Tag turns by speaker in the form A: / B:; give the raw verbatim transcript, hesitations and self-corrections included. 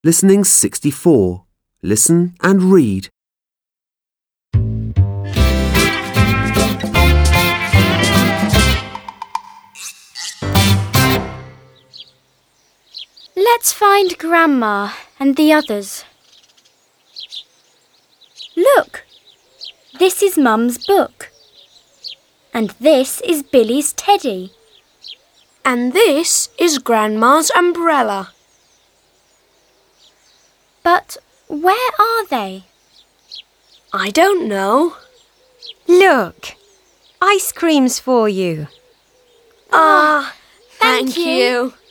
A: Listening sixty-four. Listen and read.
B: Let's find Grandma and the others. Look, this is Mum's book. And this is Billy's teddy.
C: And this is Grandma's umbrella.
B: But where are they?
C: I don't know.
D: Look, ice cream's for you.
C: Ah,
B: thank
C: thank
B: you.
C: you.